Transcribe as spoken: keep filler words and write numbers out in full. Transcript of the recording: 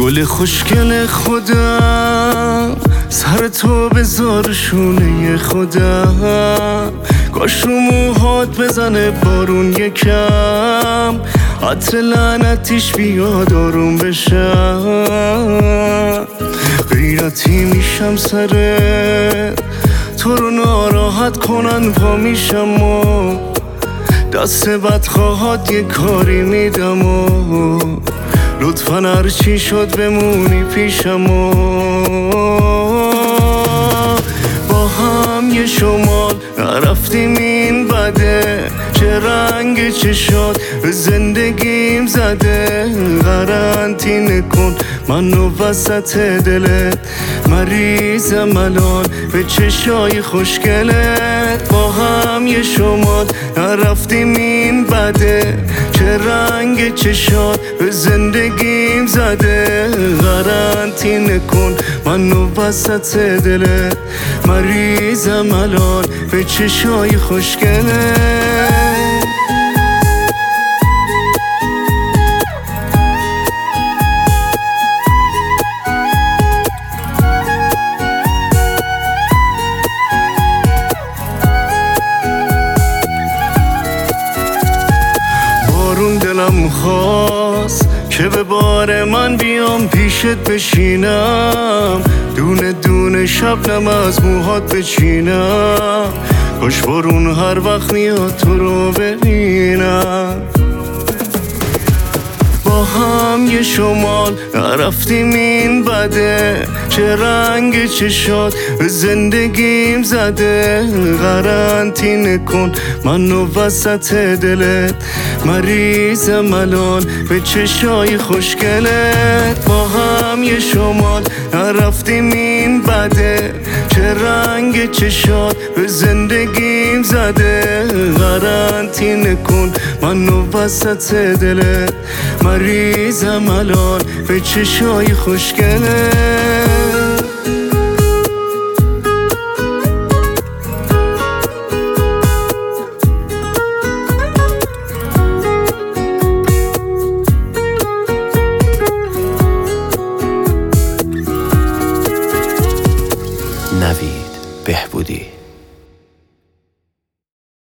گل خوشگل خودم، سر تو بذار شونه خودم، کاش رو موهات بزنه بارون یکم، عطر لعنتیش بیاد آروم بشم. غیرتی میشم سرت، تو رو ناراحت کنن پا میشم و دست بدخواهات یه کاری میدم و لطفاً هرچی شد بمونی پیشم و با هم یه شمال نرفتیم این بده، چه رنگ چشات به زندگیم زده. قرنطینه کن منو وسط دلت، مریضم الان به چشای خوشگلت. با هم یه شمال نرفتیم این بده، چه رنگ چشات به زندگیم زده. قرنطینه کن منو وسط دلت، مریضم الان به چشای خوشگلت. بارون دلم خواست که به بار من بیام پیشت بشینم، دونه دونه شبنم از موهات بچینم، کاش بارون هر وقت میاد تو رو ببینم. با هم یه شمال نرفتیم این بده، چه رنگ چشات به زندگیم زده. قرنطینه کن منو وسط دلت، مریضم الان به چشای خوشگلت. با هم یه شمال نرفتیم این بده، چه رنگ چشات به زندگیم زده. قرنطینه کن منو وسط دلت، مریضم الان به چشای خوشگلت.